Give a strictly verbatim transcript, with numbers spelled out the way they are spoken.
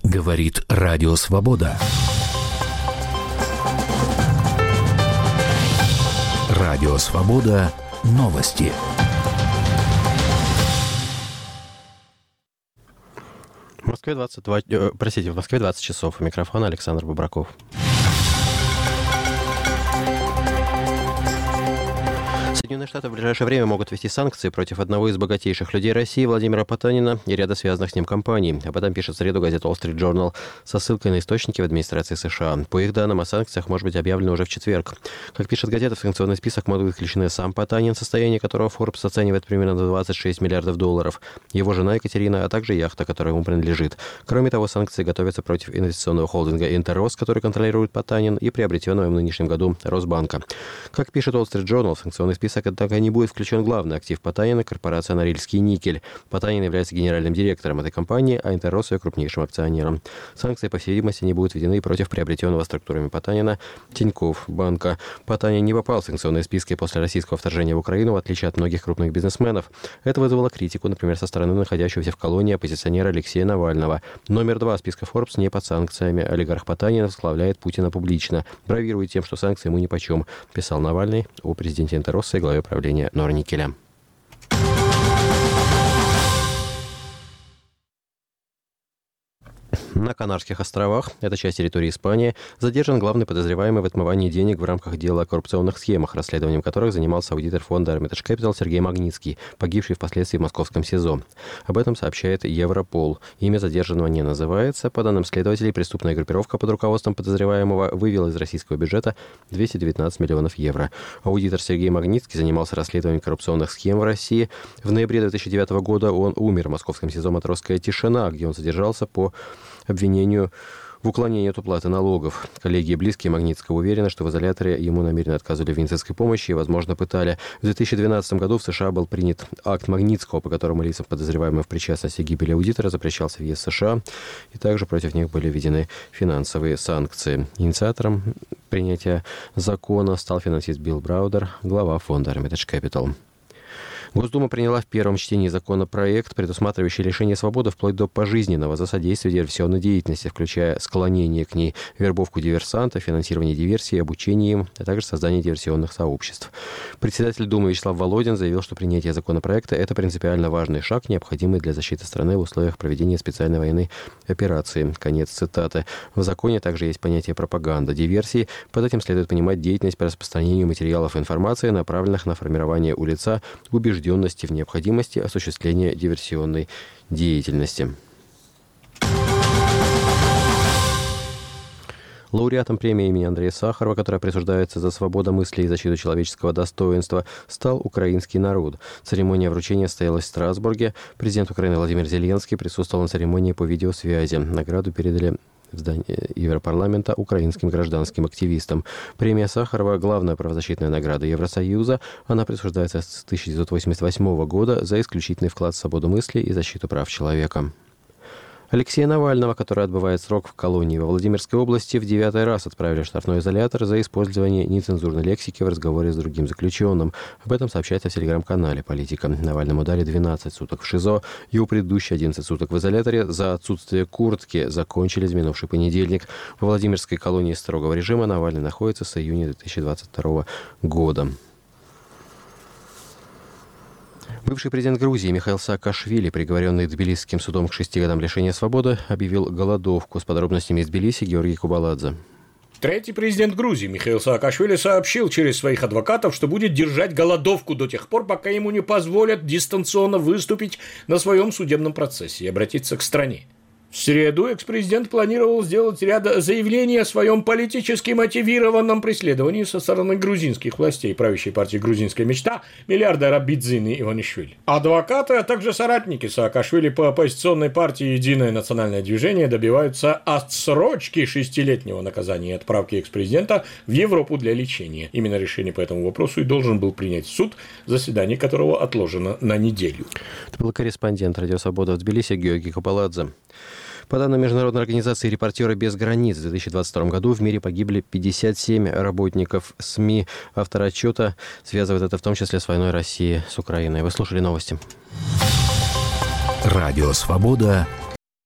Говорит Радио Свобода. Радио Свобода. Новости. В Москве двадцать два, э, простите, в Москве двадцать часов. У микрофона Александр Бобраков. Соединенные Штаты в ближайшее время могут ввести санкции против одного из богатейших людей России, Владимира Потанина, и ряда связанных с ним компаний. Об этом пишет в среду газета Wall Street Journal со ссылкой на источники в администрации США. По их данным, о санкциях может быть объявлено уже в четверг. Как пишет газета, в санкционный список могут быть включены сам Потанин, состояние которого Forbes оценивает примерно на двадцать шесть миллиардов долларов, его жена Екатерина, а также яхта, которая ему принадлежит. Кроме того, санкции готовятся против инвестиционного холдинга «Интеррос», который контролирует Потанин, и приобретенного в нынешнем году Росбанка. Как пишет Wall Street Journal, в санкционный список однако не будет включен главный актив Потанина – корпорация «Норильский никель». Потанин является генеральным директором этой компании, а «Интеррос» – ее крупнейшим акционером. Санкции, по всей видимости, не будут введены против приобретенного структурами Потанина Тинькофф банка. Потанин не попал в санкционные списки после российского вторжения в Украину, в отличие от многих крупных бизнесменов. Это вызвало критику, например, со стороны находящегося в колонии оппозиционера Алексея Навального. Номер два списка Forbes не под санкциями. Олигарх Потанин возглавляет Путина публично, бравирует тем, что санкции ему нипочем, писал Навальный о президенте «Интерроса» и главе правления Норникеля. На Канарских островах, это часть территории Испании, задержан главный подозреваемый в отмывании денег в рамках дела о коррупционных схемах, расследованием которых занимался аудитор фонда Hermitage Capital Сергей Магнитский, погибший впоследствии в московском СИЗО. Об этом сообщает Европол. Имя задержанного не называется. По данным следователей, преступная группировка под руководством подозреваемого вывела из российского бюджета двести девятнадцать миллионов евро. Аудитор Сергей Магнитский занимался расследованием коррупционных схем в России. В ноябре две тысячи девятого года он умер в московском СИЗО «Матросская тишина», где он содержался по обвинению в уклонении от уплаты налогов. Коллеги и близкие Магнитского уверены, что в изоляторе ему намеренно отказывали в медицинской помощи и, возможно, пытали. В две тысячи двенадцатом году в США был принят акт Магнитского, по которому лицам, подозреваемым в причастности к гибели аудитора, запрещался въезд в США, и также против них были введены финансовые санкции. Инициатором принятия закона стал финансист Билл Браудер, глава фонда Hermitage Capital. Госдума приняла в первом чтении законопроект, предусматривающий лишение свободы вплоть до пожизненного за содействие диверсионной деятельности, включая склонение к ней, вербовку диверсантов, финансирование диверсии, обучение им, а также создание диверсионных сообществ. Председатель Думы Вячеслав Володин заявил, что принятие законопроекта – это принципиально важный шаг, необходимый для защиты страны в условиях проведения специальной военной операции. Конец цитаты. В законе также есть понятие пропаганда, диверсии. Под этим следует понимать деятельность по распространению материалов и информации, направленных на формирование у лица убежденности в необходимости осуществления диверсионной деятельности. Лауреатом премии имени Андрея Сахарова, которая присуждается за свободу мысли и защиту человеческого достоинства, стал украинский народ. Церемония вручения состоялась в Страсбурге. Президент Украины Владимир Зеленский присутствовал на церемонии по видеосвязи. Награду передали в здании Европарламента украинским гражданским активистам. Премия Сахарова – главная правозащитная награда Евросоюза. Она присуждается с тысяча девятьсот восемьдесят восьмого года за исключительный вклад в свободу мысли и защиту прав человека. Алексея Навального, который отбывает срок в колонии во Владимирской области, в девятый раз отправили в штрафной изолятор за использование нецензурной лексики в разговоре с другим заключенным. Об этом сообщается в телеграм-канале «Политика». Навальному дали двенадцать суток в ШИЗО. Его предыдущие одиннадцать суток в изоляторе за отсутствие куртки закончились в минувший понедельник. Во Владимирской колонии строгого режима Навальный находится с июня две тысячи двадцать второго года. Бывший президент Грузии Михаил Саакашвили, приговоренный Тбилисским судом к шести годам лишения свободы, объявил голодовку. С подробностями из Тбилиси Георгий Кубаладзе. Третий президент Грузии Михаил Саакашвили сообщил через своих адвокатов, что будет держать голодовку до тех пор, пока ему не позволят дистанционно выступить на своем судебном процессе и обратиться к стране. В среду экс-президент планировал сделать ряд заявлений о своем политически мотивированном преследовании со стороны грузинских властей правящей партии «Грузинская мечта» миллиардера Бидзины Иванишвили. Адвокаты, а также соратники Саакашвили по оппозиционной партии «Единое национальное движение» добиваются отсрочки шестилетнего наказания и отправки экс-президента в Европу для лечения. Именно решение по этому вопросу и должен был принять суд, заседание которого отложено на неделю. Это был корреспондент «Радио Свобода» в Тбилиси Георгий Кубаладзе. По данным Международной организации «Репортеры без границ», в две тысячи двадцать втором году в мире погибли пятьдесят семь работников СМИ. Автор отчета связывает это в том числе с войной России с Украиной. Вы слушали новости. Радио «Свобода».